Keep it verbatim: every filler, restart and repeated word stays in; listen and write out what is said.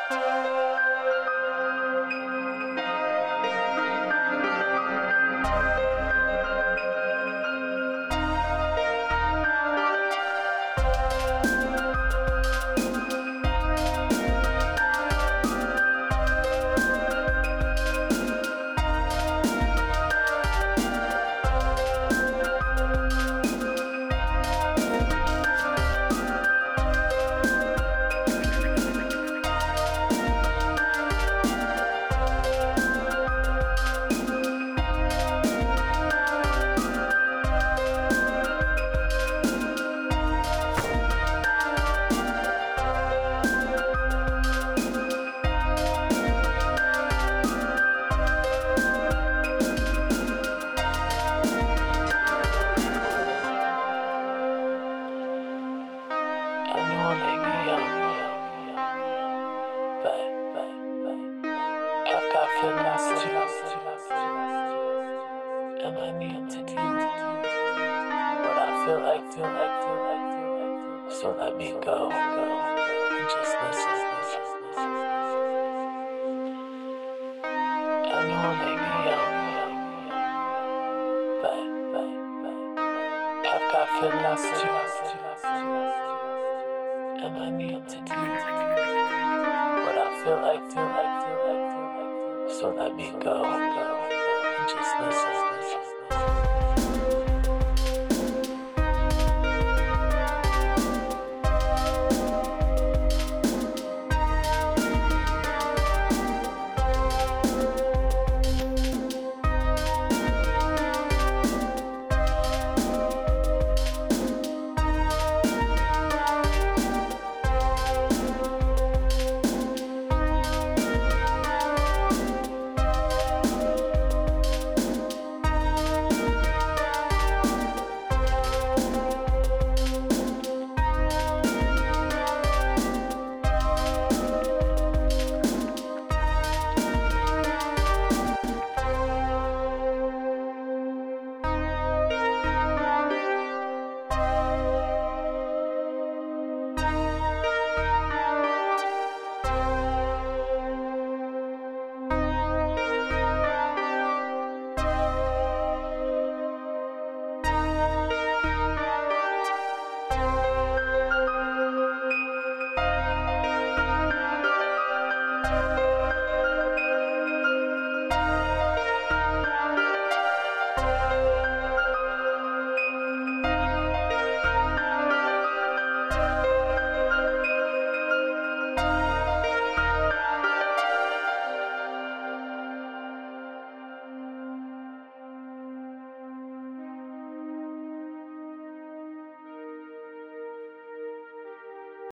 So let me go, and just listen. I know I may be young, but, but, but I've got feelings too, and I need to do what I feel like, feel like, feel like, feel like. So let me go, and just listen.